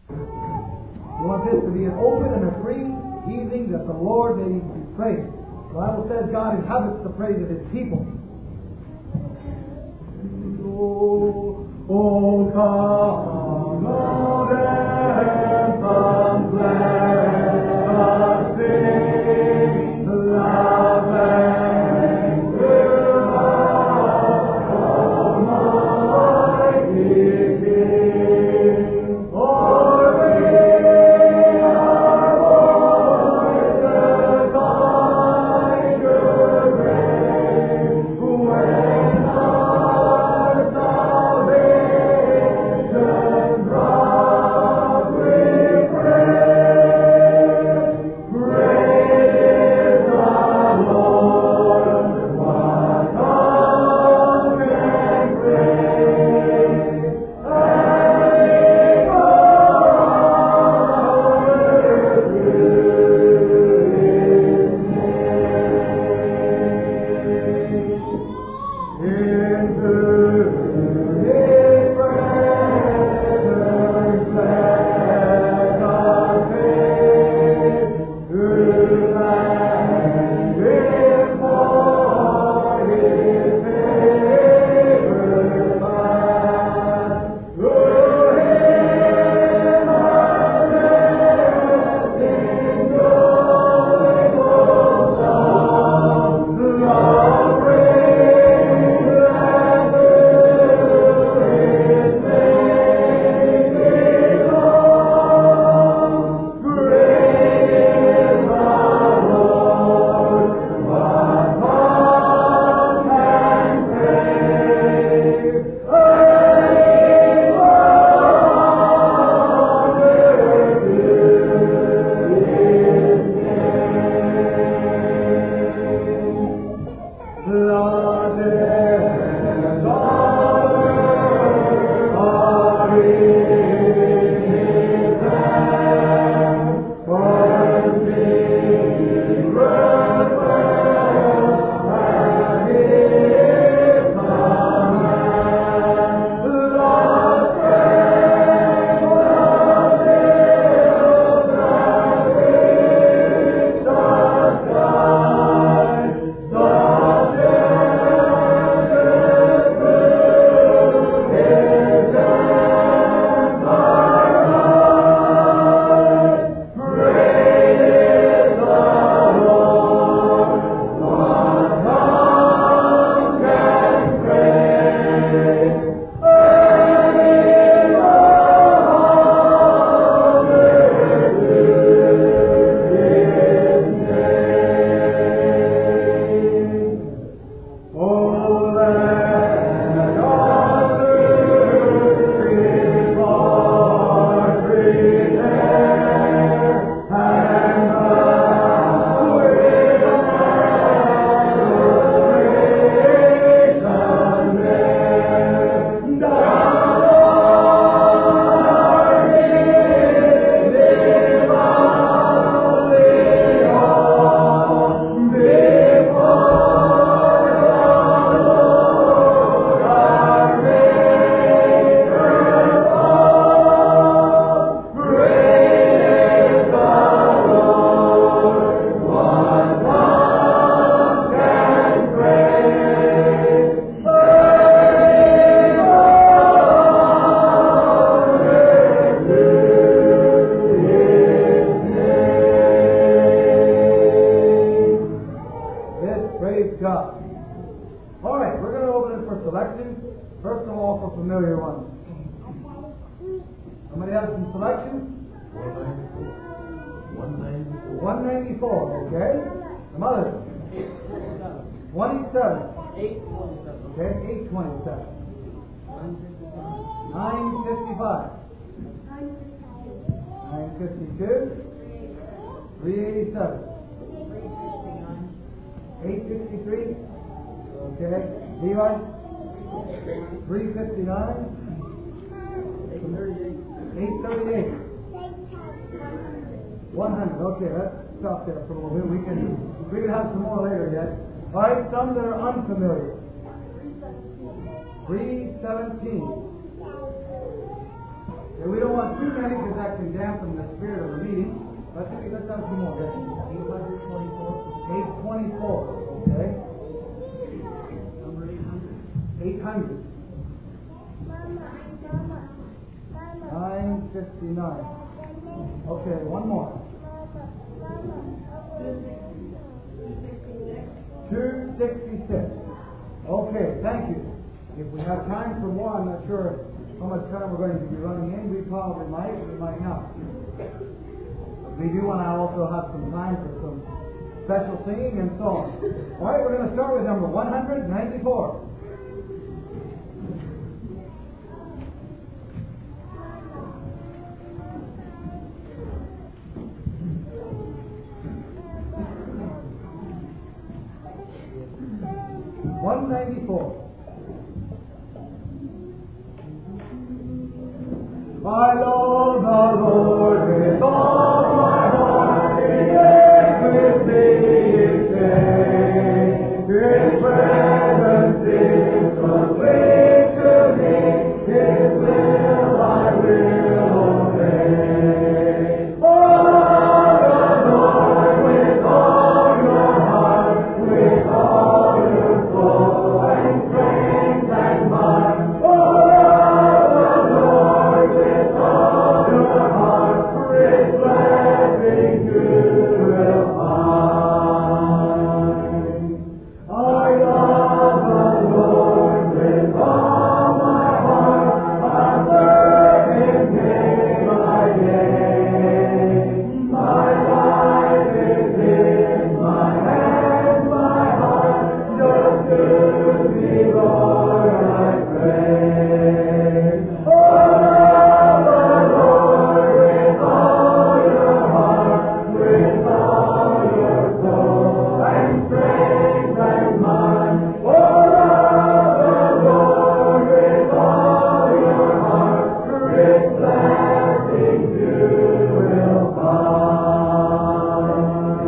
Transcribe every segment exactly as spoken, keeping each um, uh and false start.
We want this to be an open and a free evening that the Lord may be praised. The Bible says God inhabits the praise of His people. Oh, oh come, Lord, and come, let us sing the love and will of Almighty King. For we are voices on your grave, when our salvation brought we praise. Great is the Lord, what tongue can praise? And into His presence let us haste, to thank Him for His favor past. To Him addressing joyful songs, love praise and to His name belong. Great is the Lord, what tongue can praise? Praise God. All right, we're going to open it for selections. First of all, for familiar ones. Somebody have some selections? one ninety-four, okay. Some others. twenty-seven. Okay, eight twenty-seven. nine fifty-five. nine fifty-two. three eighty-seven. eight sixty-three. Okay. Levi? three fifty-nine. eight thirty-eight. one hundred. Okay, let's stop there for a little bit. We can we can have some more later yet. All right, some that are unfamiliar. three seventeen. Okay, we don't want too many because that can dampen the spirit of the meeting. But hey, let's have some more. Yes. eight twenty-four. eight twenty-four. Okay. Number eight hundred. eight hundred. nine fifty-nine. Okay, one more. two sixty-six. Okay, thank you. If we have time for more, I'm not sure how much time we're going to be running in. We probably might, we might not. We do want to also have some time for some special singing and so on. All right, we're going to start with number one ninety-four. one ninety-four. I love the Lord with all my heart, yes, with me is saved. His presence is the way to me, His will I will obey. Oh, love the Lord with all your heart, with all your soul and strength and mind. Oh, love the Lord with all your heart, His blessing you will find. I love the Lord with all my heart, I serve His name by day. My life is in my hands, my heart, just to Thee, Lord, I pray. Oh, love the Lord with all your heart, with all your soul and strength and mind. Oh, love the Lord with all your heart, His blessing you will find.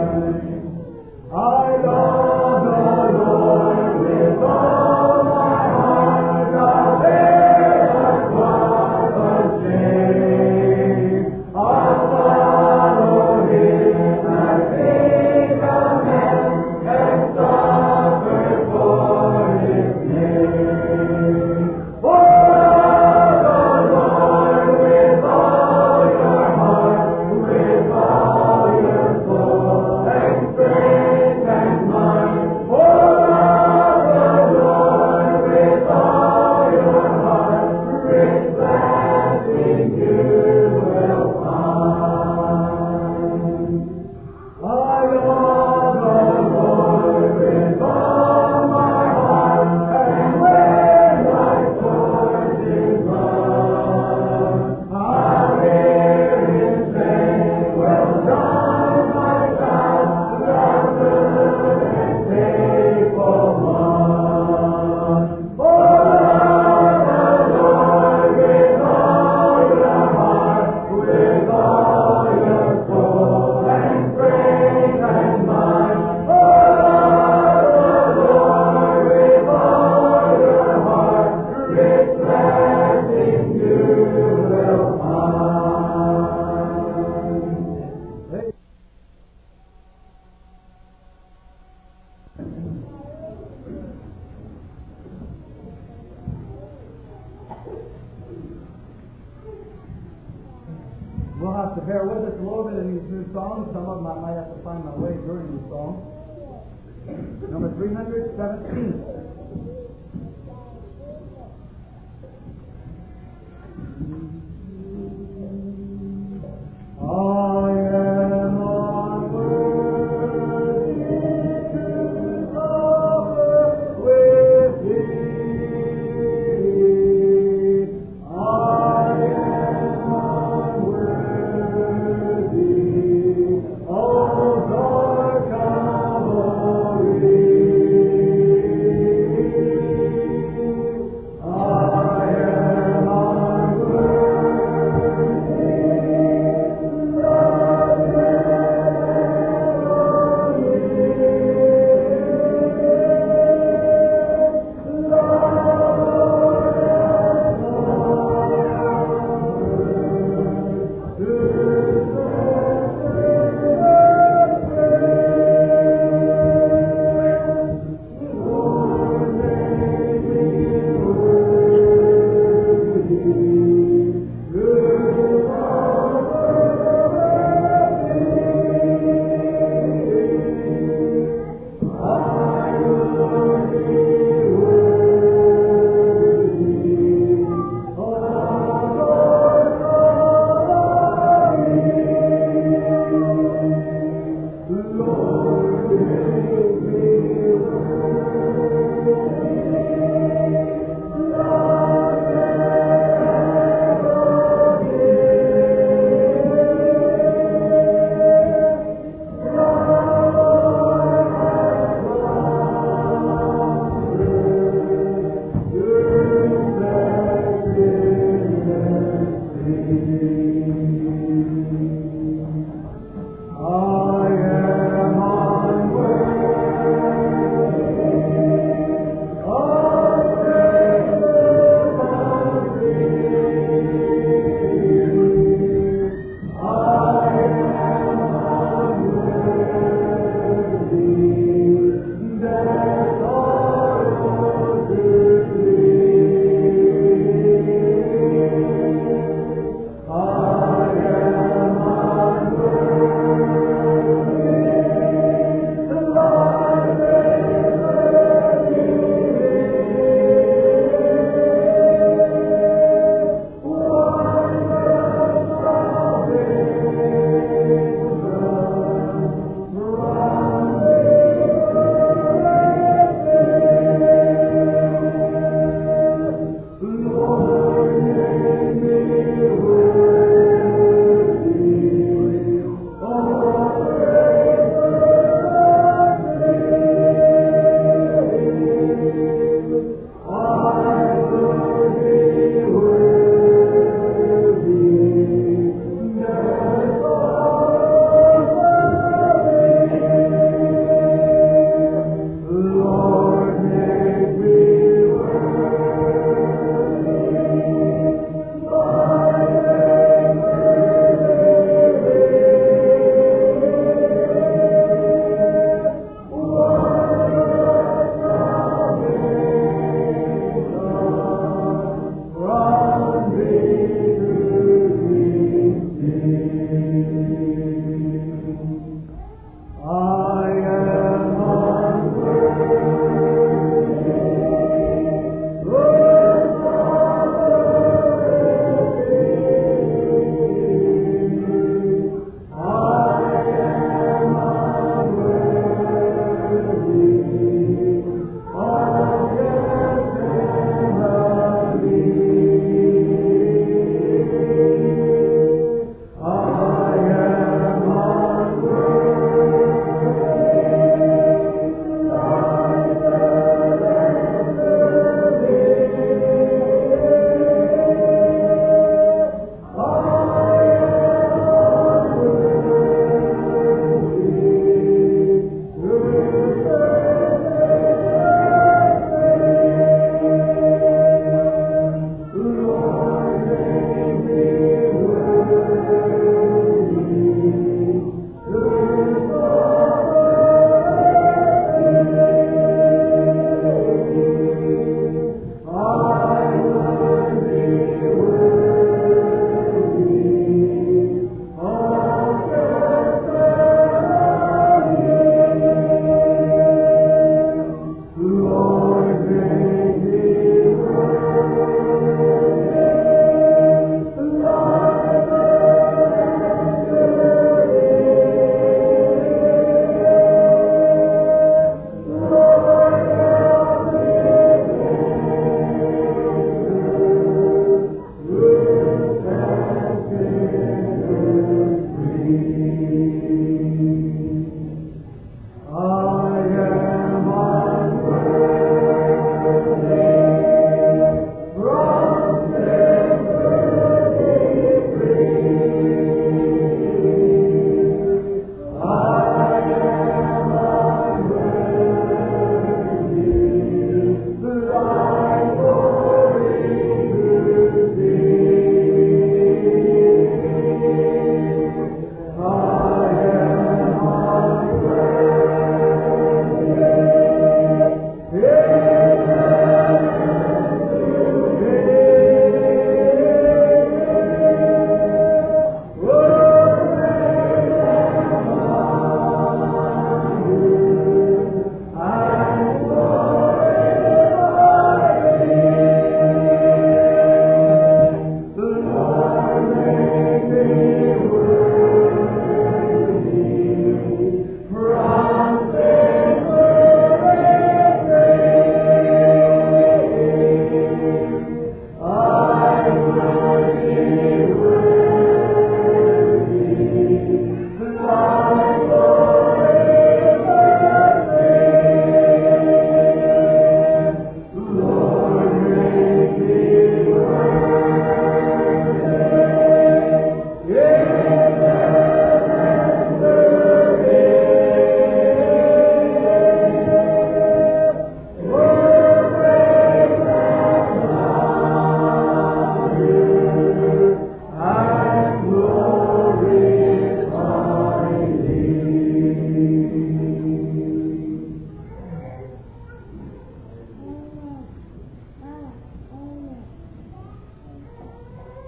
I love the Lord with all my heart, I'll bear what shame. I'll follow Him and take a hand and suffer for His name. Oh, love the Lord with all your heart, with all your soul and strength and mind. Oh, love the Lord with all your heart, His blessing you will find. I love the Lord with all my heart, and when my soul is run, I'll hear His saying, well done, my child, thou good and faithful one. Oh, love the Lord with all your heart, with all your soul and strength and mind. Oh, love the Lord with all your heart, His blessing you will find. We'll have to bear with us a little bit in these new songs. Some of them I might have to find my way during these songs. Number three seventeen. I am unworthy to suffer with Thee. I am unworthy, O Lord Calvary.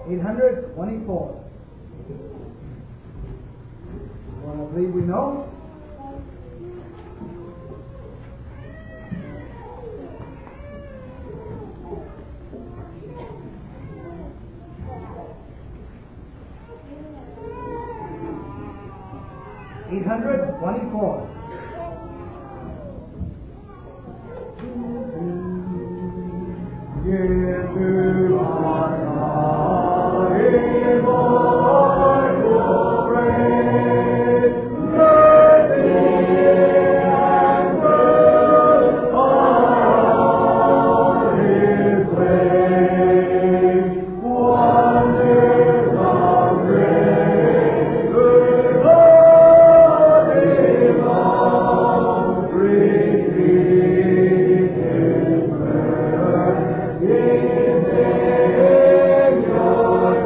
eight hundred twenty-four. One I believe we know. eight hundred twenty-four. Give to our God a joyful praise, mercy and good are His ways, wonders of grace, good Lord is all, repeat His prayer, give Him your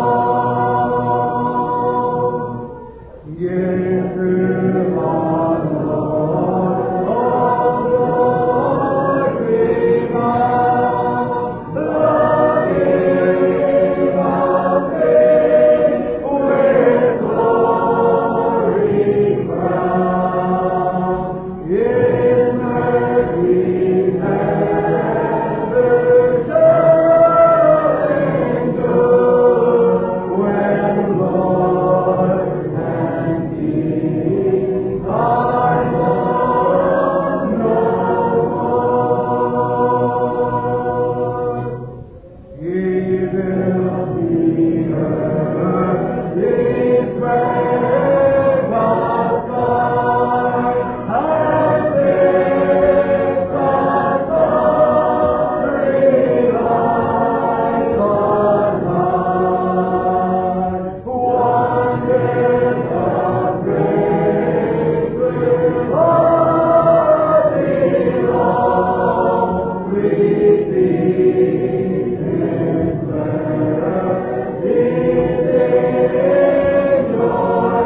song, give to our Lord all glory bound, the King of Kings with glory crowned, in mercy ever showing good, when Lord and King are one no more. Evil the earth, His praise of sky, and this the glory light on high. Wonders of grace will all belong, repeat His prayer, give Him your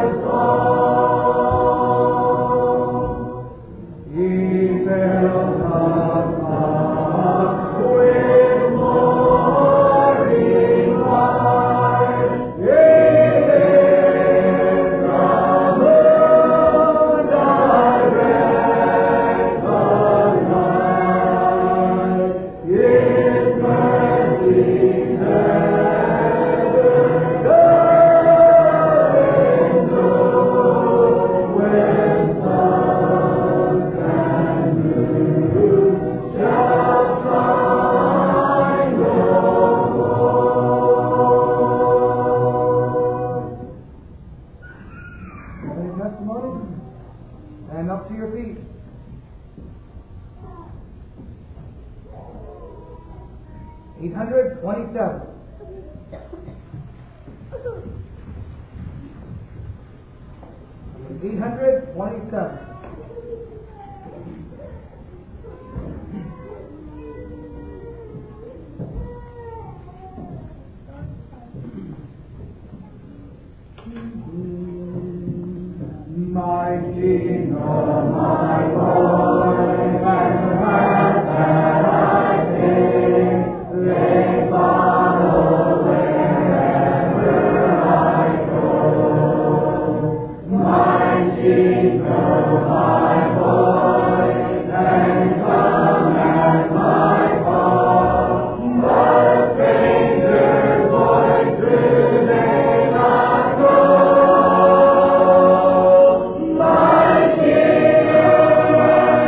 song. He fills us up with morning light, it is the moon directs the night, His mercy never does endure, when suns and moon shall shine no more. Any testimony? Stand up to your feet. eight hundred twenty-seven. eight hundred twenty-seven. My King, oh my Lord, and path that I take, they follow wherever I go. My King, know my voice, and come at my call. But stranger's voice do they not know. My King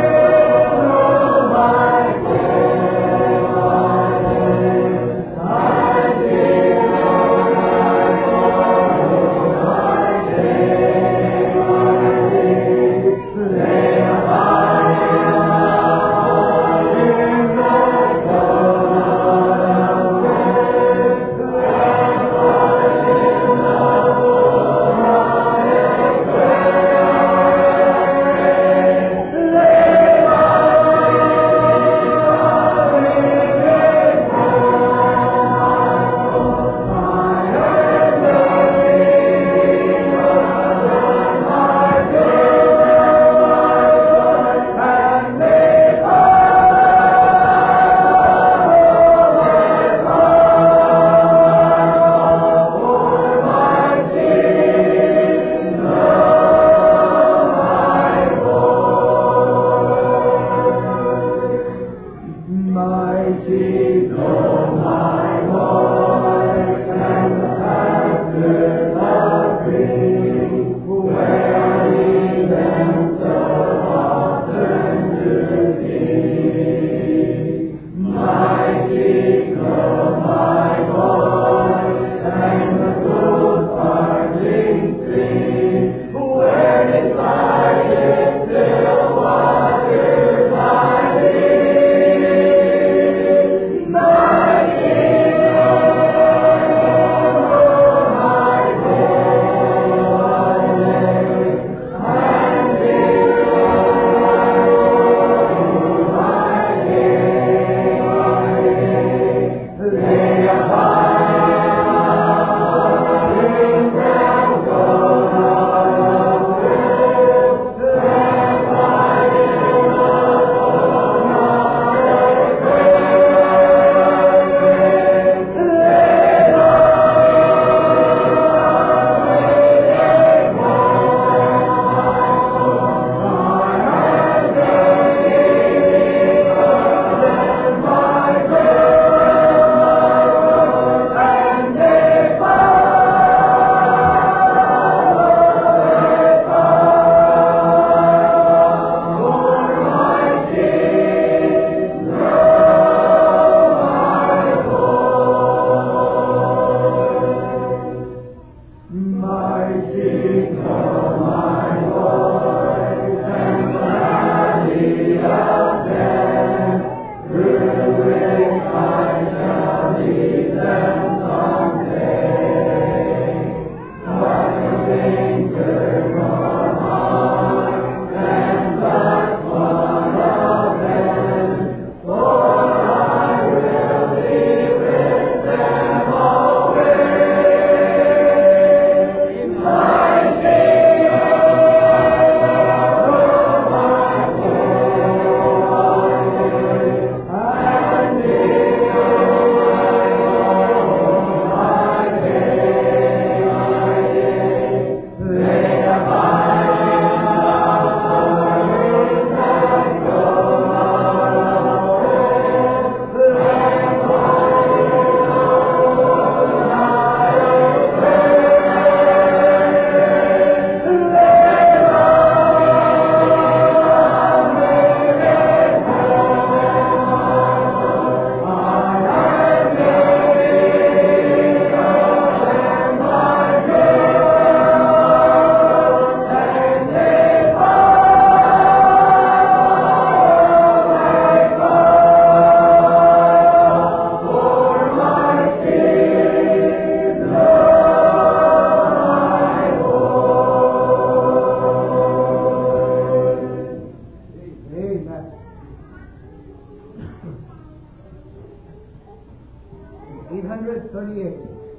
eight hundred thirty-eight.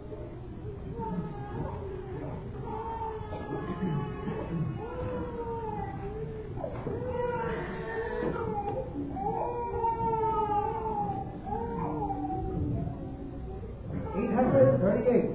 eight hundred thirty-eight.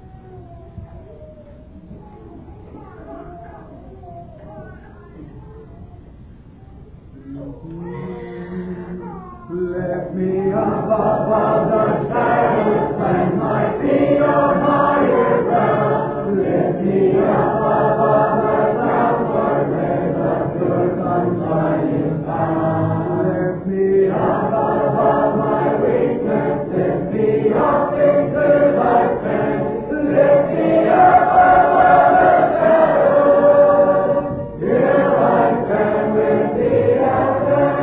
Let me up above the shadows and my feet on higher ground. Let me up above the clouds where the pure sunshine is found. Let me up above my weakness. Let me up into thy strength. Let me up above the shadows. Here I stand with thee at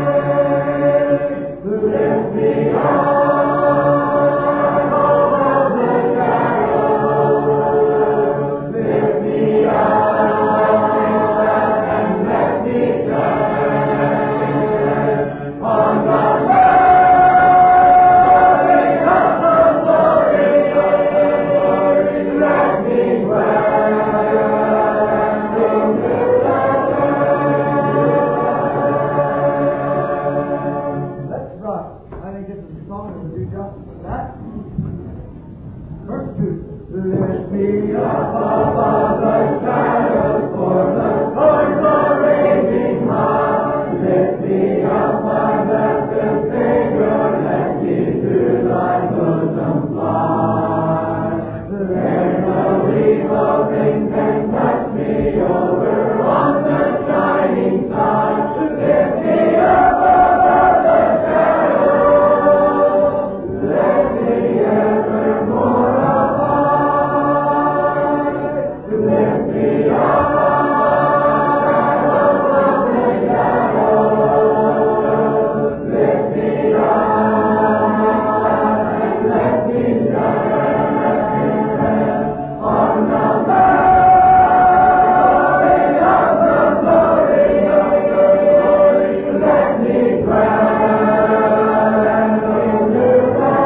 Lift me up above the shadows. Lift me up and let me stand on the valley of the glory of the Lord. Let me dwell in the I think this is a song that will do justice to that. Verse two. Lift me up above the shadows, for the storms are raging high. Lift me up, my blessed Savior, let me to thy bosom fly. There no evil thing can touch me over on the shining side. Lift me up above the shadows. Let me evermore abide. Lift me up above the shadows. Lift me up and let me stand on the valley of the glory of the Lord. Let me dwell into thy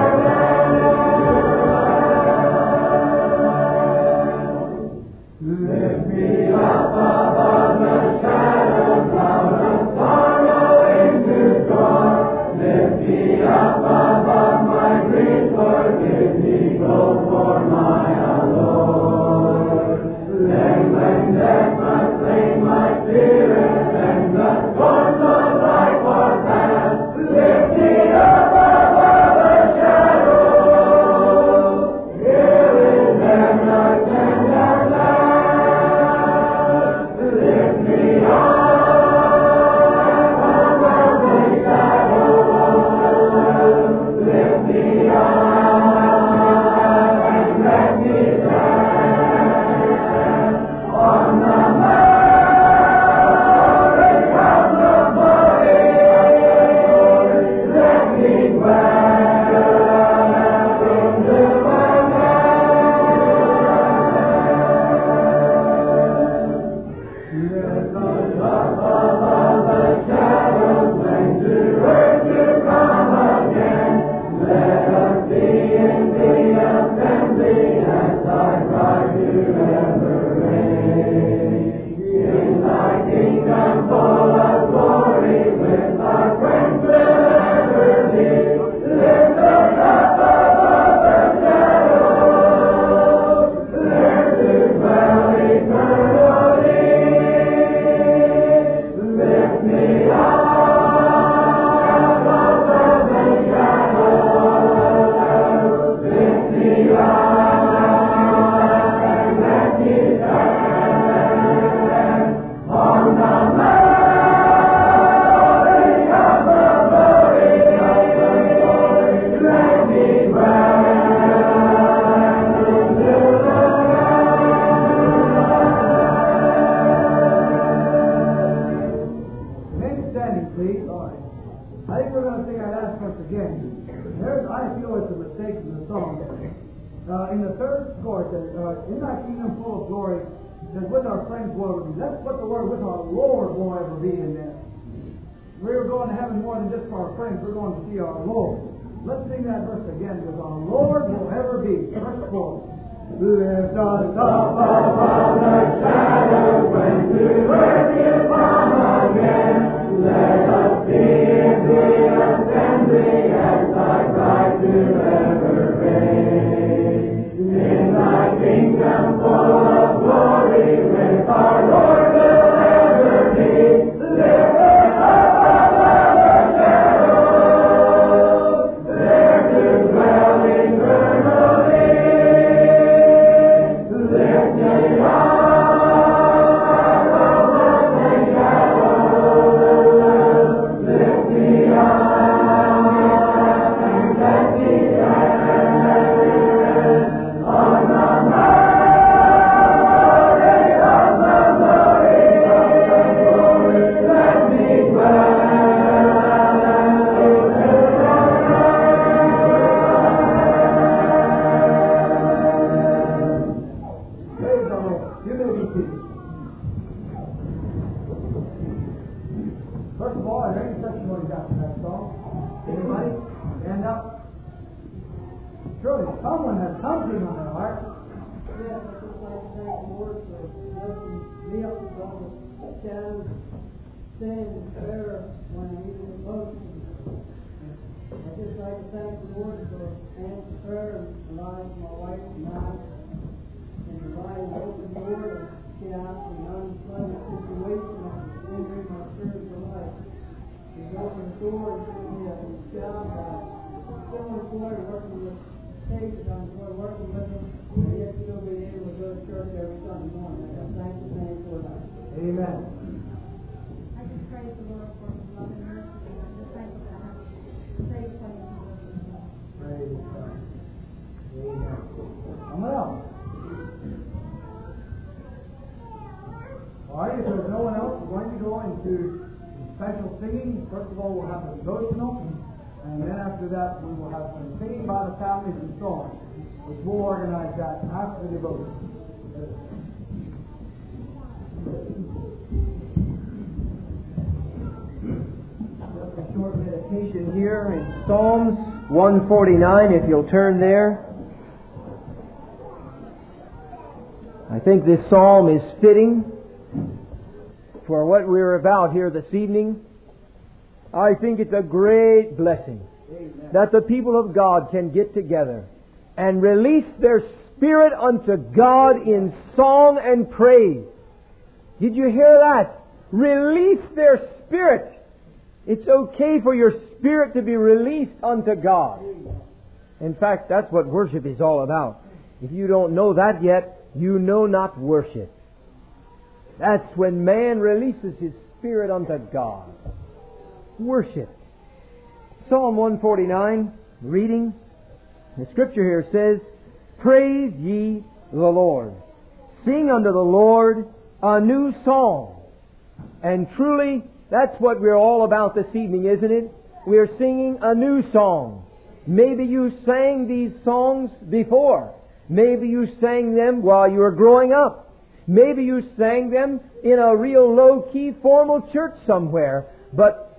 Lift me up above the shadows, out of sorrow into joy. Lift me up above my grief, forgive me, go for my Lord. Then when death must claim my spirit, and the storms of life are past, lift me up above the shadows. Here in heaven I stand at last. Lift me up above the shadows. Lift me up and let me stand on the valley of the glory of the Lord. Let me dwell into thy Let us up above the shadows when to earth to come again. Let us be in the assembly as thy bride to ever reign. In thy kingdom full of glory, with our friends will ever be. Lift us up above the shadows. There to dwell eternally. Lift me up above the shadows. Lift me up and let me stand on the valley of the glory of the Lord. Let me dwell into the Remain standing, please. All right. I think we're going to sing our last verse again. There's, I feel it's a mistake in the song. Uh, in the third chorus, uh, in thy kingdom full of glory, it says, with our friends will ever be. Let's put the word with our Lord will ever be in there. We're going to heaven more than just for our friends. We're going to see our Lord. Let's sing that verse again, with our Lord will D, verse four. Lift us up above the shadow when to earth you come again. Let us be in the assembly as thy bride to ever reign. In thy kingdom full of glory with our Lord will ever be. Lift us up above the shadows, there to dwell eternally. Lift me up. Amen. I just praise the Lord for His love and mercy, and I'm just thankful that I have a safe place to live with Him. Praise God. Amen. Someone else? All right, if there's no one else, we're going to go into special singing. First of all, we'll have a devotional, and then after that, we will have some singing by the families and so on, which we'll organize that after the devotion. Just a short meditation here in Psalms one forty-nine, if you'll turn there. I think this psalm is fitting for what we're about here this evening. I think it's a great blessing Amen. That the people of God can get together and release their spirit unto God in song and praise. Did you hear that? Release their spirit. It's okay for your spirit to be released unto God. In fact, that's what worship is all about. If you don't know that yet, you know not worship. That's when man releases his spirit unto God. Worship. Psalm one forty-nine, reading. The scripture here says, "Praise ye the Lord. Sing unto the Lord a new song." And truly, that's what we're all about this evening, isn't it? We're singing a new song. Maybe you sang these songs before. Maybe you sang them while you were growing up. Maybe you sang them in a real low-key formal church somewhere. But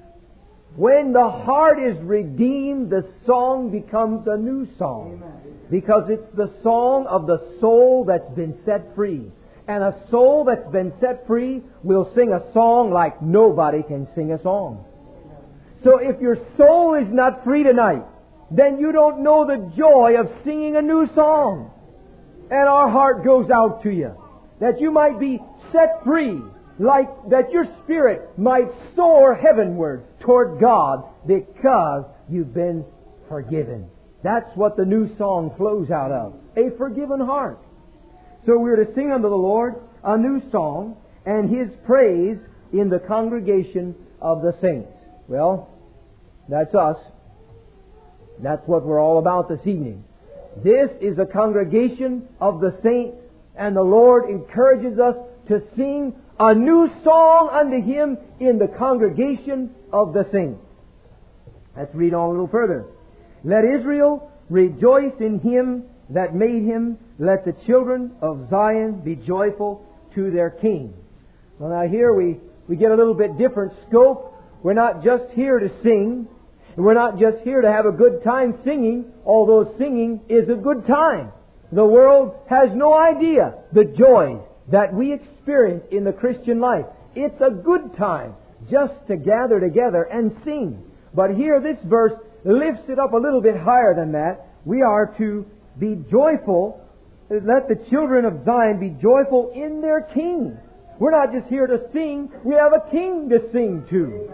when the heart is redeemed, the song becomes a new song. Amen. Because it's the song of the soul that's been set free. And a soul that's been set free will sing a song like nobody can sing a song. So if your soul is not free tonight, then you don't know the joy of singing a new song. And our heart goes out to you, that you might be set free, like that your spirit might soar heavenward toward God because you've been forgiven. That's what the new song flows out of, a forgiven heart. So we're to sing unto the Lord a new song and His praise in the congregation of the saints. Well, that's us. That's what we're all about this evening. This is a congregation of the saints, and the Lord encourages us to sing a new song unto Him in the congregation of the saints. Let's read on a little further. "Let Israel rejoice in Him that made him. Let the children of Zion be joyful to their King." Well, now here we, we get a little bit different scope. We're not just here to sing. And we're not just here to have a good time singing, although singing is a good time. The world has no idea the joys that we experience in the Christian life. It's a good time just to gather together and sing. But here this verse lifts it up a little bit higher than that. We are to be joyful. Let the children of Zion be joyful in their King. We're not just here to sing. We have a King to sing to.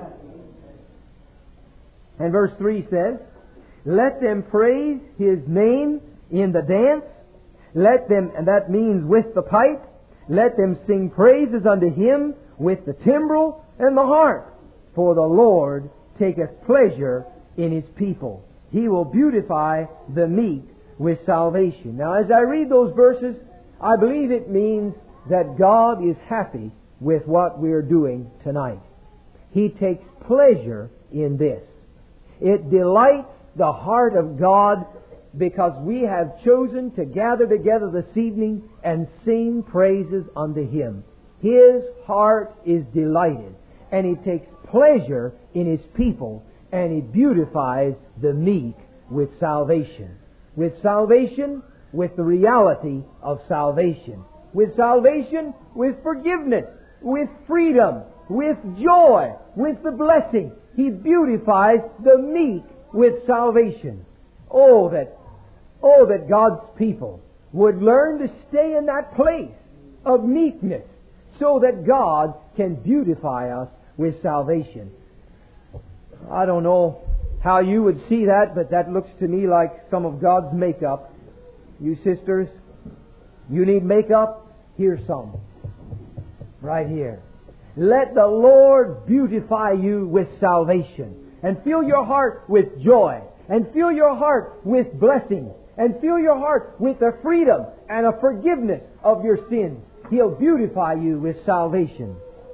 And verse three says, let them praise His name in the dance. Let them, and that means with the pipe, let them sing praises unto Him with the timbrel and the harp. For the Lord taketh pleasure in His people. He will beautify the meek with salvation. Now, as I read those verses, I believe it means that God is happy with what we're doing tonight. He takes pleasure in this. It delights the heart of God because we have chosen to gather together this evening and sing praises unto Him. His heart is delighted, and He takes pleasure in His people, and He beautifies the meek with salvation. With salvation, with the reality of salvation. With salvation, with forgiveness, with freedom, with joy, with the blessing. He beautifies the meek with salvation. Oh, that, oh, that God's people would learn to stay in that place of meekness so that God can beautify us with salvation. I don't know how you would see that, but that looks to me like some of God's makeup. You sisters, you need makeup? Here's some. Right here. Let the Lord beautify you with salvation. And fill your heart with joy. And fill your heart with blessing. And fill your heart with the freedom and a forgiveness of your sins. He'll beautify you with salvation.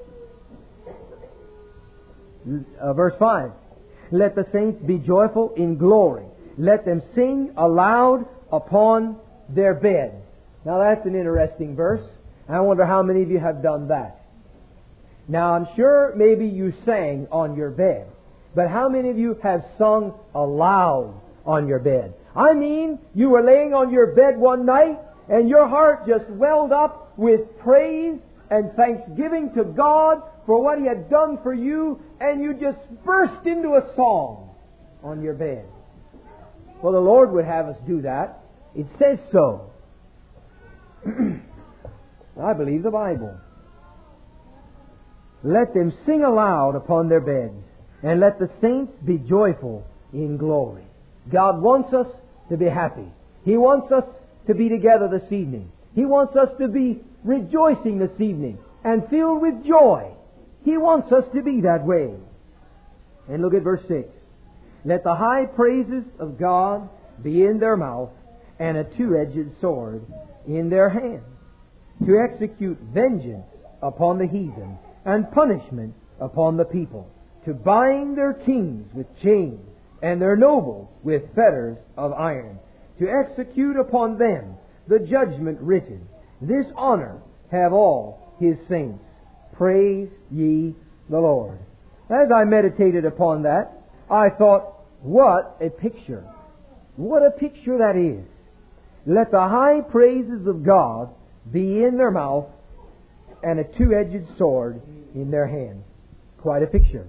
Uh, verse five. Let the saints be joyful in glory. Let them sing aloud upon their beds. Now that's an interesting verse. I wonder how many of you have done that. Now I'm sure maybe you sang on your bed. But how many of you have sung aloud on your bed? I mean, you were laying on your bed one night and your heart just welled up with praise and thanksgiving to God for what He had done for you, and you just burst into a song on your bed. Well, the Lord would have us do that. It says so. I believe the Bible. Let them sing aloud upon their beds, and let the saints be joyful in glory. God wants us to be happy. He wants us to be together this evening. He wants us to be rejoicing this evening and filled with joy. He wants us to be that way. And look at verse six. Let the high praises of God be in their mouth, and a two-edged sword in their hand, to execute vengeance upon the heathen, and punishment upon the people, to bind their kings with chains, and their nobles with fetters of iron, to execute upon them the judgment written. This honor have all His saints. Praise ye the Lord. As I meditated upon that, I thought, what a picture. What a picture that is. Let the high praises of God be in their mouth, and a two-edged sword in their hand. Quite a picture.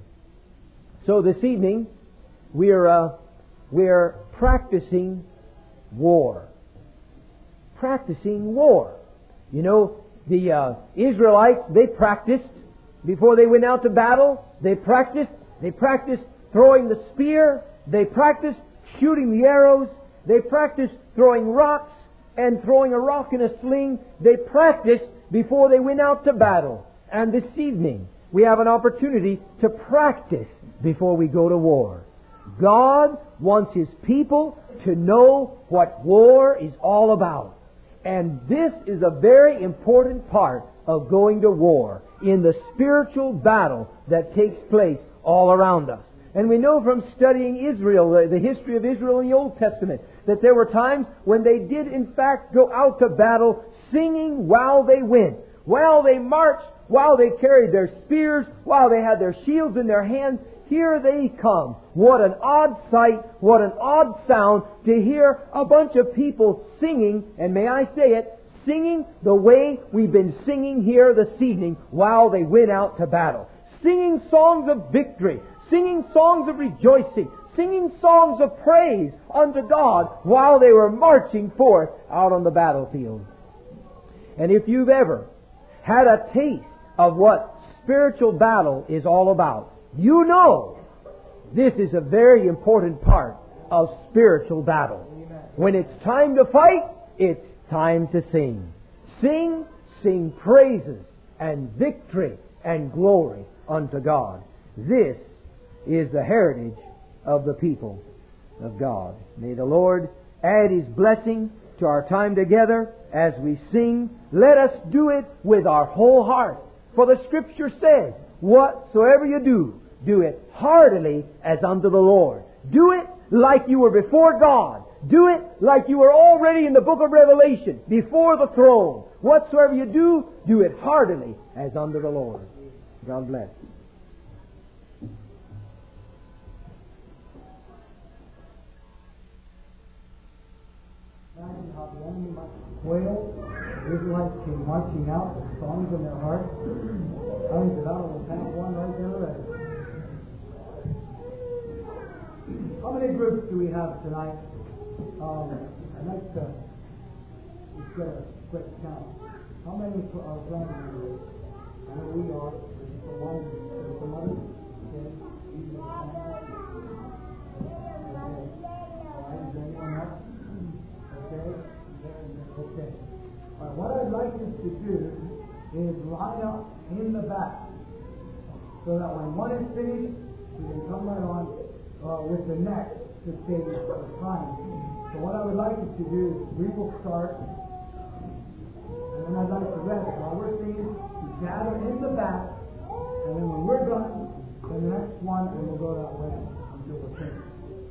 So this evening, we're, uh, we're practicing war. Practicing war. You know, the uh, Israelites, they practiced before they went out to battle. They practiced. They practiced throwing the spear. They practiced shooting the arrows. They practiced throwing rocks and throwing a rock in a sling. They practiced before they went out to battle. And this evening, we have an opportunity to practice before we go to war. God wants His people to know what war is all about. And this is a very important part of going to war in the spiritual battle that takes place all around us. And we know from studying Israel, the history of Israel in the Old Testament, that there were times when they did in fact go out to battle singing while they went, while they marched, while they carried their spears, while they had their shields in their hands. here they come. What an odd sight, what an odd sound to hear a bunch of people singing, and may I say it, singing the way we've been singing here this evening while they went out to battle. Singing songs of victory, singing songs of rejoicing, singing songs of praise unto God while they were marching forth out on the battlefield. And if you've ever had a taste of what spiritual battle is all about, you know this is a very important part of spiritual battle. When it's time to fight, it's time to sing. Sing, sing praises and victory and glory unto God. This is the heritage of the people of God. May the Lord add His blessing to our time together as we sing. Let us do it with our whole heart. For the Scripture says, whatsoever you do, do it heartily as unto the Lord. Do it like you were before God. Do it like you were already in the book of Revelation, before the throne. Whatsoever you do, do it heartily as unto the Lord. God bless. Imagine how the enemy must quail. The Israelites came marching out with songs in their hearts. Coming to battle with Camp One right there already. How many groups do we have tonight? Um, I'd like to just get a quick count. How many are playing? I know we are. There's the one, there's the money. Okay. These are the families. Okay. All right. Is there anyone else? Okay. Okay. All right. What I'd like us to do is line up in the back, so that when one is finished, we can come right on uh, with the next to stage for time. So what I would like us to do is we will start, and then I'd like the rest while we're singing to gather in the back, and then when we're done, then the next one, and we'll go that way until we're finished.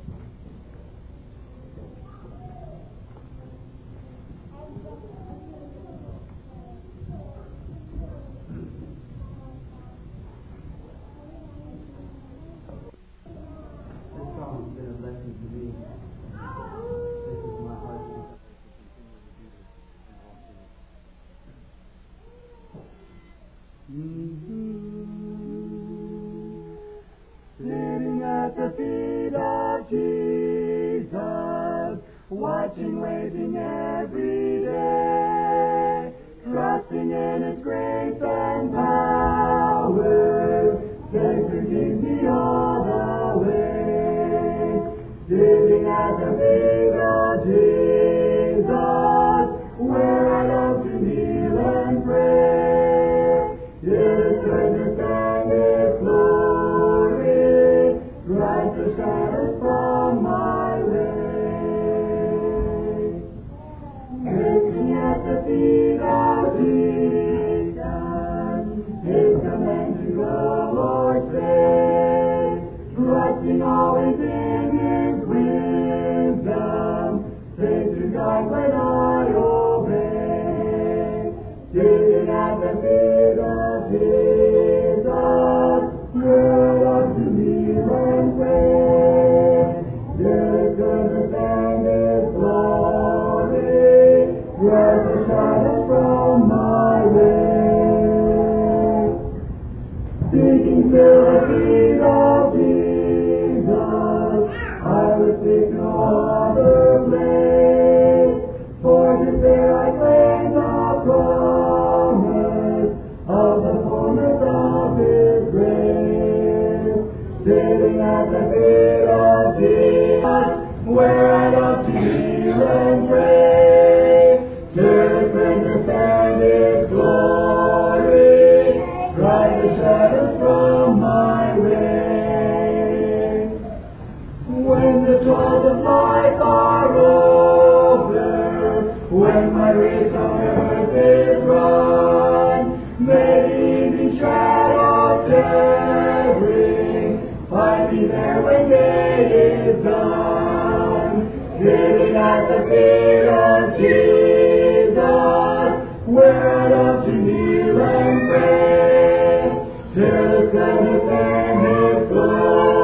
Sitting at the feet of Jesus, watching, waiting every day, trusting in His grace and power, Savior gives me all the way. Sitting at the feet of Jesus, where I love to kneel and pray, His goodness and His glory drive the shadows from my way. Sitting at the feet of Jesus, His command to the Lord's faith, trusting always in His wisdom, safe to guide when I obey. Sitting at the feet of Jesus, where I love to kneel and pray, His goodness and His glory drive the shadows from my way. Seeking till the feet of Jesus, I would seek no other place, for to there I claim the promise of the fullness of His grace. Sitting at the feet of Jesus, where I love to kneel and pray, till His goodness and His glory drive the shadows from my way. When the toils of life are over, when my race on earth is run, may the evening shadows gathering find me there when day is done. Sitting at the feet of Jesus, where I love to kneel and pray, till His goodness and His glory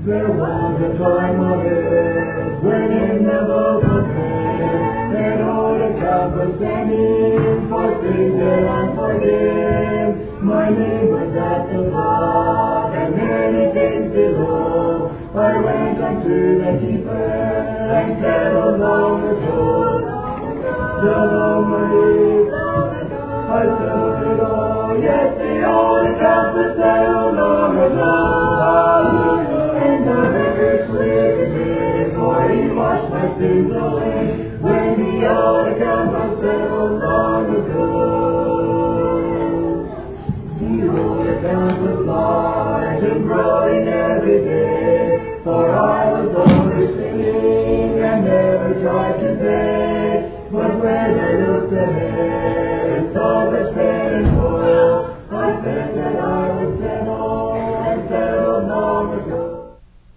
There was a time on earth when in the book of prayer an old account was standing for sins that unforgiven. My name was at the top and many things below. I went unto the keeper and settled long ago. The moment is I settled it all. Yes, the old account was settled long ago. And the record's clear to me, for he washed my sins away. When the old account was settled long ago. The old account was large and growing every day, for I was only sinning and never tried to pay. But when I looked ahead and saw the pain and toil, I said that I was settled and settled long ago.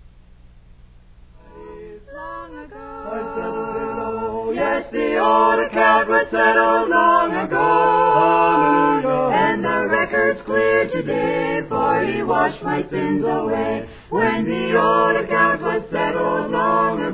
Long ago. I settled it all. Yes, the old account was settled long ago. Hallelujah. And the record's clear today, for he washed my sins away. When the old account was settled long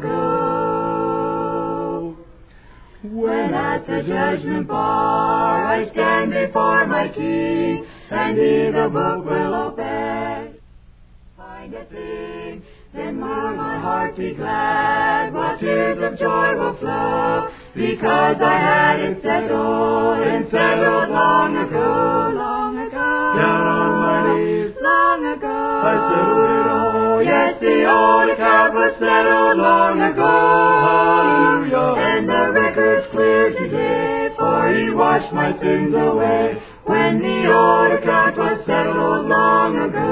ago. When at the judgment bar I stand before my King, and he the book will open, find a thing, then will my heart be glad, while tears of joy will flow, because I had it settled and settled long ago, long ago. Down on my knees, long ago. I settled it all. Yes, the old account was settled long ago. Hallelujah. And the record's clear today, for he washed my sins away. When the old account was settled long ago.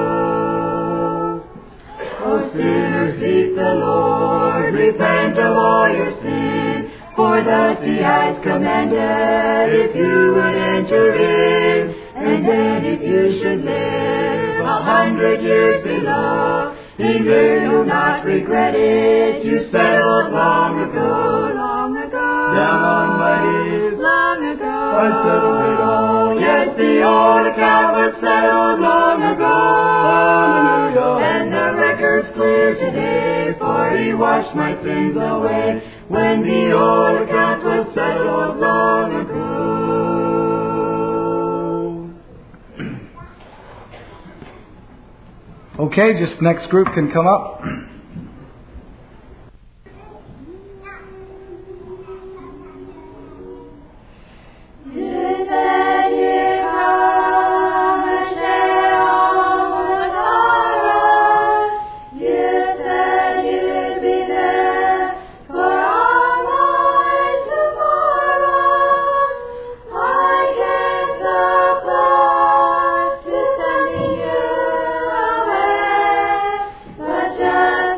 O sinners, seek the Lord, repent of all your sin, for thus he has commanded, if you would enter in, and then if you should live a hundred years below, he will not regret it, you settled long ago, long ago. Down on my knees, long ago. I settled it all. Yes, the old account was settled long ago. Hallelujah. And the record's clear today, for he washed my sins away. When the old account was settled long ago. Okay, just next group can come up. Just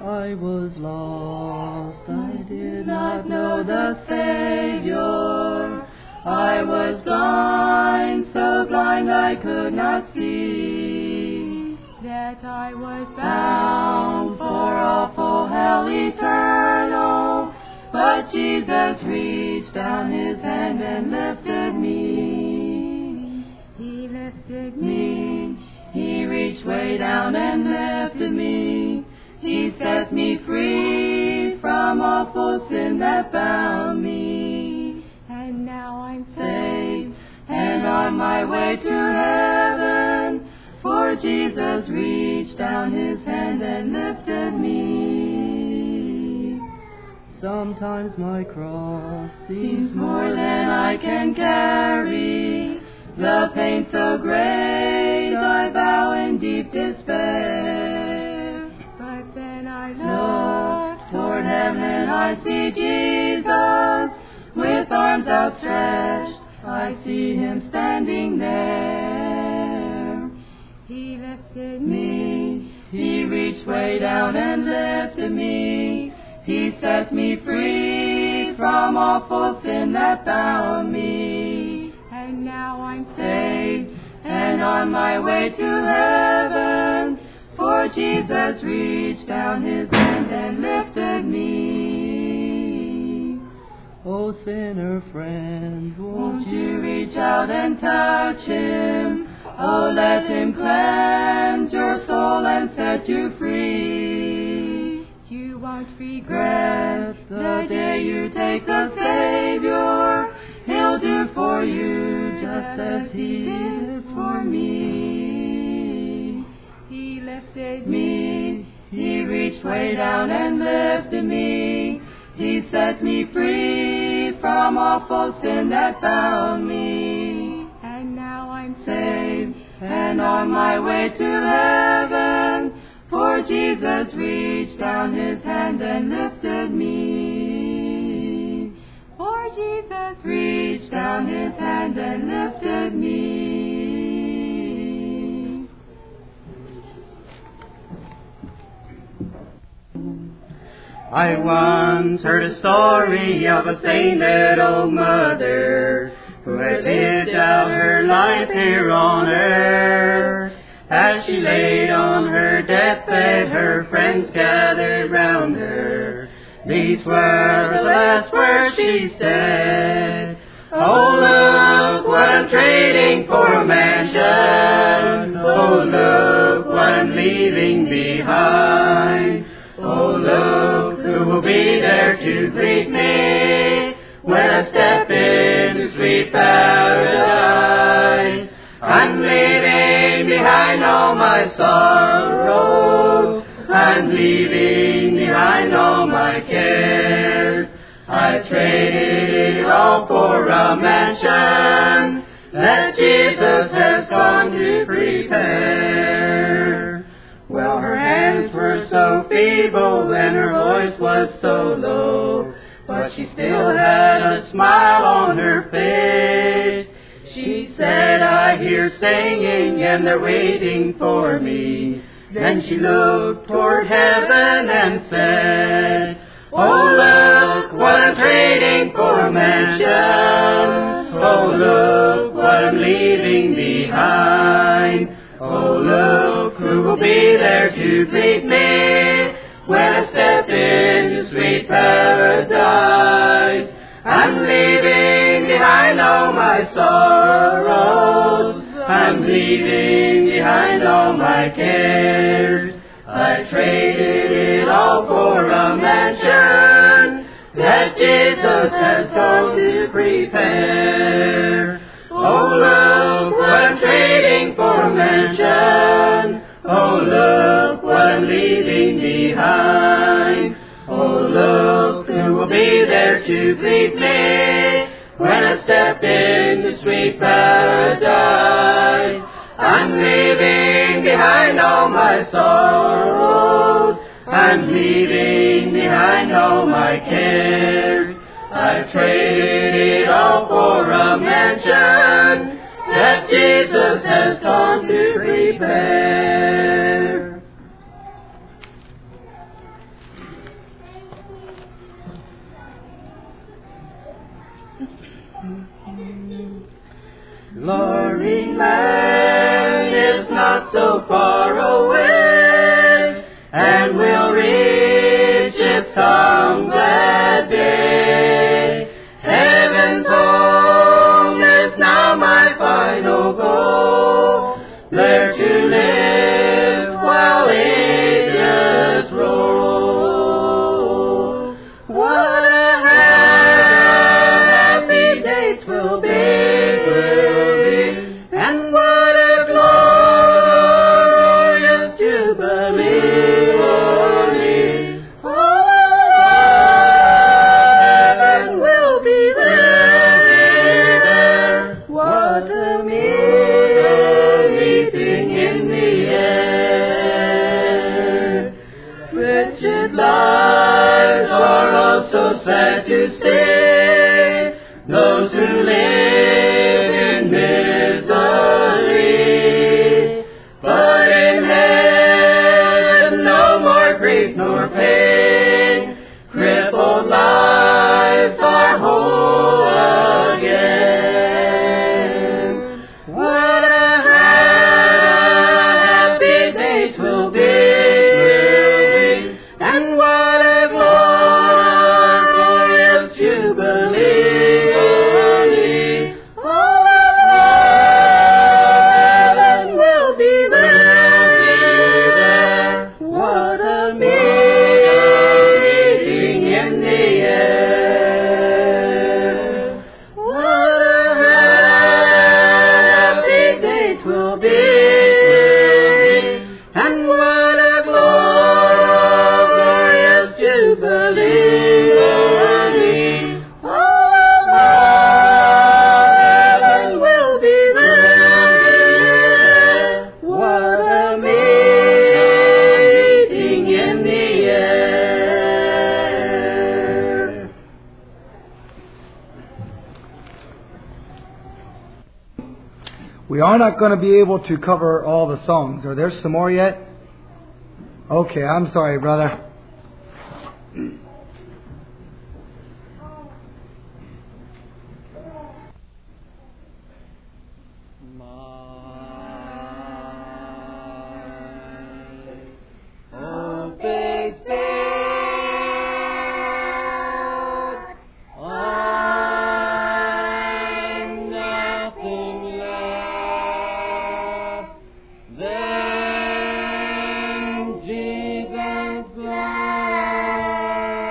I was lost, I did not know the Savior. I was blind, so blind I could not see that I was bound for awful hell eternal. But Jesus reached down His hand and lifted me. He lifted me. He reached way down and lifted me. He set me free from awful sin that bound me. And now I'm saved and on my way to heaven. For Jesus reached down His hand and lifted me. Sometimes my cross seems more than I can carry. The pain so great, I bow in deep despair. But then I look toward heaven, I see Jesus with arms outstretched. I see Him standing there. He lifted me. He reached way down and lifted me. He set me free from awful sin that bound me. And now I'm saved and on my way to heaven. For Jesus reached down His hand and lifted me. Oh, sinner friend, won't you reach out and touch Him? Oh, let Him cleanse your soul and set you free. You won't regret the day you take the Savior. He'll do for you just as He did for me. He lifted me. He reached way down and lifted me. He set me free from awful sin that bound me. And now I'm saved and on my way to heaven. For Jesus reached down His hand and lifted me. For Jesus reached down His hand and lifted me. I once heard a story of a sainted old mother who had lived out her life here on earth. As she laid on her deathbed, her friends gathered round her. These were the last words she said. Oh, look what I'm trading for a mansion. Oh, look what I'm leaving behind. Oh, look who will be there to greet me when I step into sweet paradise. I'm leaving behind all my sorrows. I'm leaving behind all my cares. I traded it all for a mansion that Jesus has gone to prepare. Well, her hands were so feeble and her voice was so low, but she still had a smile on her face. She said, I hear singing and they're waiting for me. Then she looked toward heaven and said, oh, look what I'm trading for a mansion. Oh, look what I'm leaving behind. Oh, look who will be there to greet me when I step into sweet paradise. I'm leaving behind all my sorrows. I'm leaving behind all my cares. I traded it all for a mansion that Jesus has gone to prepare. Oh, look what I'm trading for a mansion. Oh, look what I'm leaving behind. Oh, look who will be there to greet me when I step into sweet paradise. I'm leaving behind all my sorrows. I'm leaving behind all my cares. I traded it all for a mansion that Jesus has gone to prepare. Glory land is not so far away, and we'll reach it some glad day. Heaven's home is now my final goal, there to live while ages roll. What a happy days will be, and what a glorious jubilee. All heaven will be there. What a meeting in the air. Wretched lives are also sad to say, those who live in misery. But in heaven no more grief nor pain, crippled lives are whole again. What a happy days will be, and what a glorious jubilee. All heaven will be there. What a meeting in the air. What a happy days will be, and what a glorious jubilee. All heaven will be there. What a meeting in the air. We are not going to be able to cover all the songs. Are there some more yet? Okay, I'm sorry, brother. Hope is built on nothing less than Jesus' blood.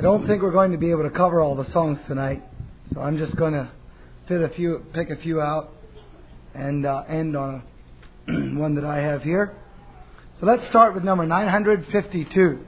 don't think we're going to be able to cover all the songs tonight, so I'm just going to fit a few, pick a few out, and uh, end on one that I have here. So let's start with number nine hundred fifty-two.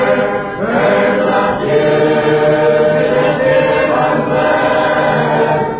Thank you.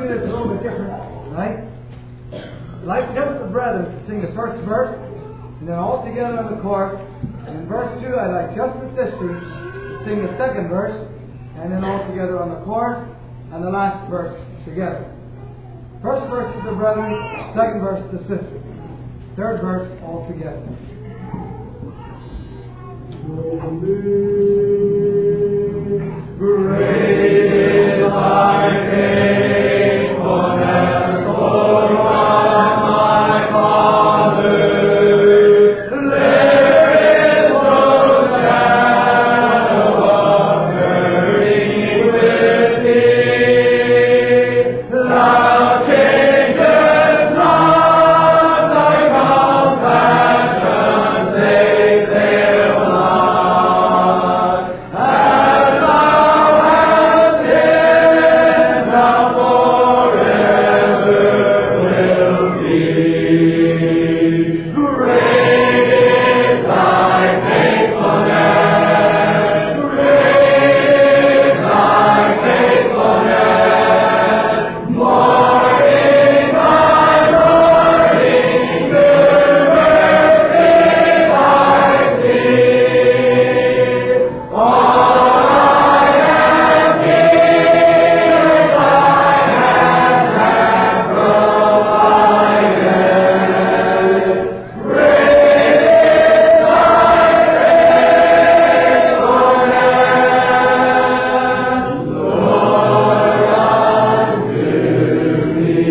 this a little bit different tonight. I'd like just the brethren to sing the first verse, and then all together on the chorus. And in verse two, I'd like just the sisters to sing the second verse, and then all together on the chorus, and the last verse together. First verse to the brethren, second verse to the sisters. Third verse all together. Great is thy faithfulness, O God, my Father. There is no shadow of turning with thee. Thou changest not, thy compassions they fail not. As thou hast been, thou forever wilt be. Great is thy faithfulness. Great is thy faithfulness. Morning by morning, good mercies I see. All I have needed, thy hand hath provided. Great is thy faithfulness, Lord, unto me.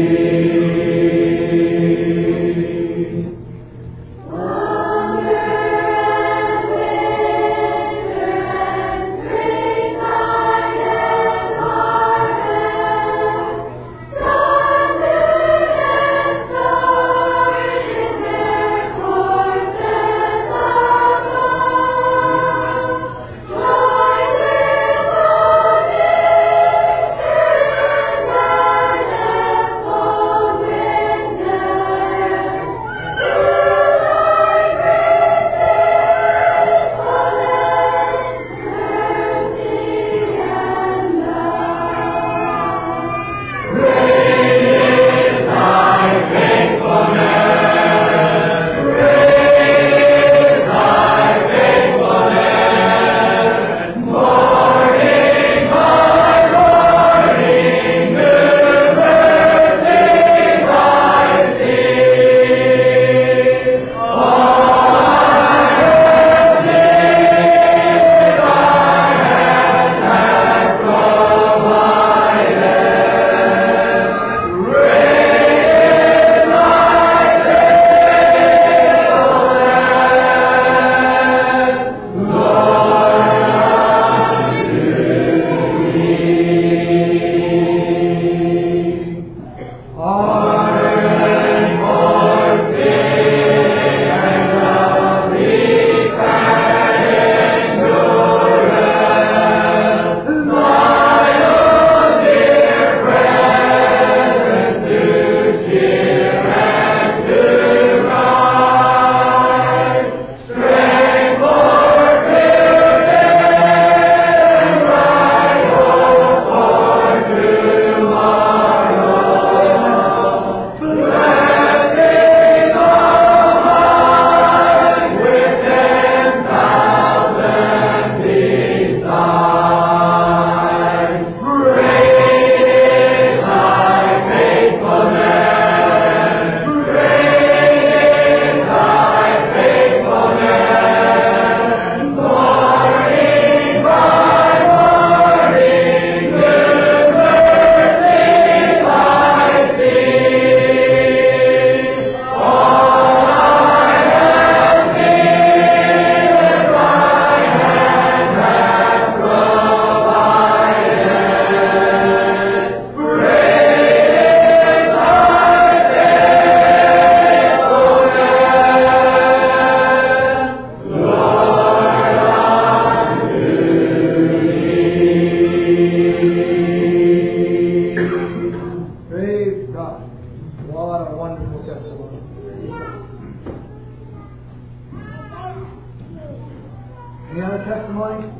Any other testimonies?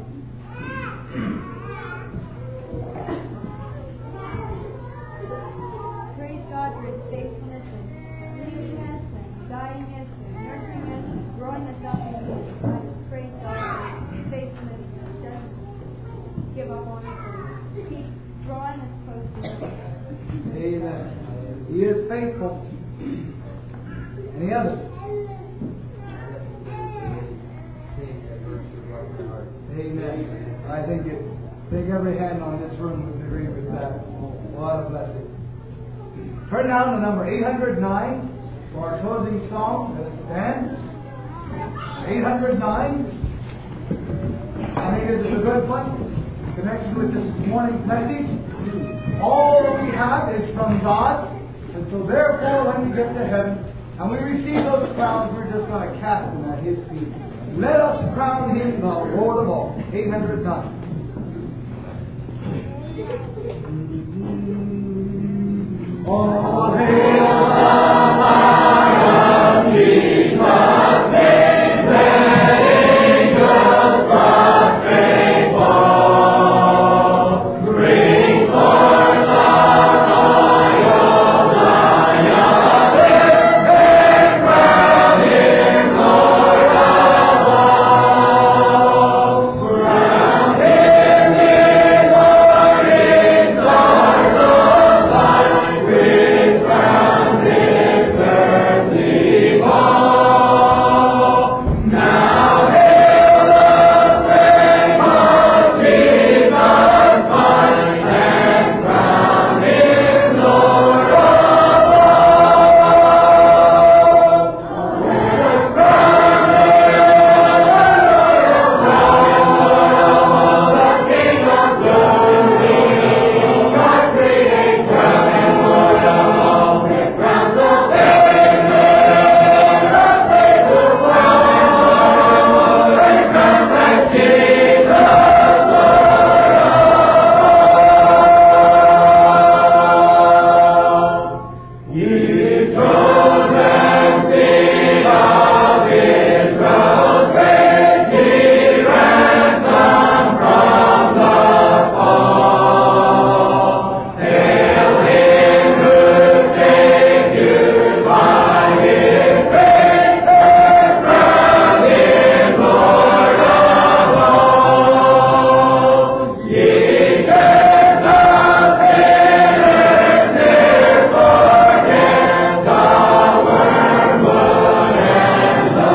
faithful. Any others? Amen. I think it, I think every hand on this room would agree with that. What a blessing. Turn down to number eight hundred nine for our closing song. Let us stand. eight hundred nine. I think this is a good one. In connection with this morning's message. All that we have is from God. And so therefore, when we get to heaven and we receive those crowns, we're just going to cast them at His feet. Let us crown Him the Lord of all. eight hundred nine. All hail the Lion of Jesus, name that angels prostrate fall. Bring forth the royal Lion, and crown Him Lord of all. Crown Him the morning stars of light, with crowns His earthly ball. Now hail the fame of Jesus Christ, and crown Him Lord of all. With crown the King of glory, God created crown Him Lord of all. With crowns of favor, the faithful fall, and crowns like Jesus, Lord of all. Ye chosen seed of Israel's race, ye ransomed from the fall. Hail Him who saved you by His grace, and crowned Him Lord of all. Ye guest of sinners, ne'er forget the wormwood and the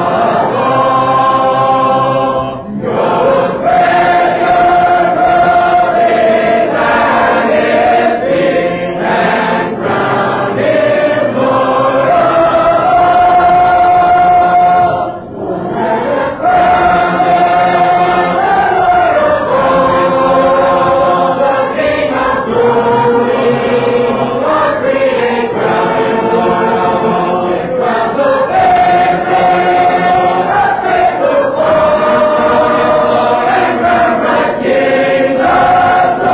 gall. Go spread your glories at His feet, and crown Him Lord of all. With crown the King of glory, God created crown Him Lord of all. With crowns of favor, the faithful fall, and crowns like Jesus, Lord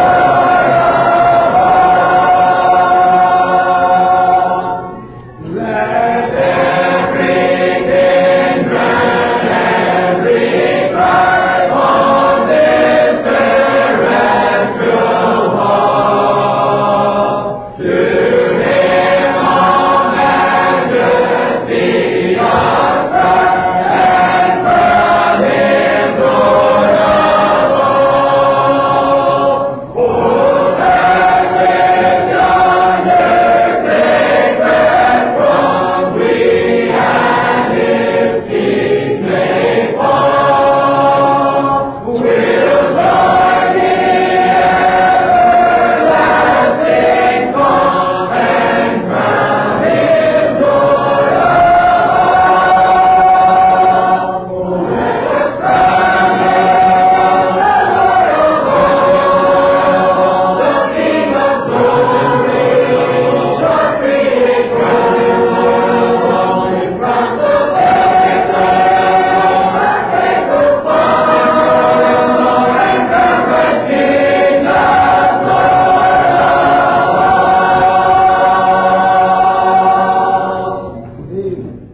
of all. Let every kindred, every tribe on this terrestrial hall, to Him all majesty ascribe, and crown Him Lord of all. Hosanna yonder sacred throne, we at His feet may fall. Will join the everlasting song, and crown Him Lord of all. With crown the King of glory, God created crown Him Lord of all. With crowns of favor, the faithful fall, and crowns like Jesus, Lord of all.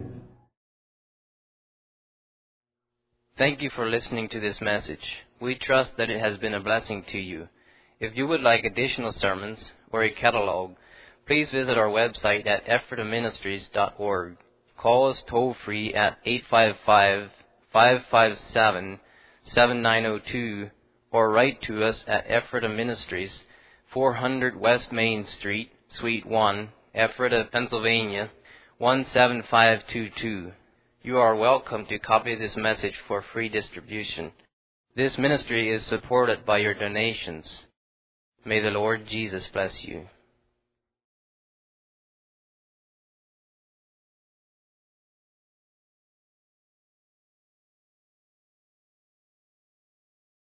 Thank you for listening to this message. We trust that it has been a blessing to you. If you would like additional sermons or a catalog, please visit our website at ephrata ministries dot org. Call us toll free at eight five five, five five seven, seven nine zero two or write to us at Ephrata Ministries, four hundred West Main Street, Suite one, Ephrata, Pennsylvania, one seven five two two. You are welcome to copy this message for free distribution. This ministry is supported by your donations. May the Lord Jesus bless you.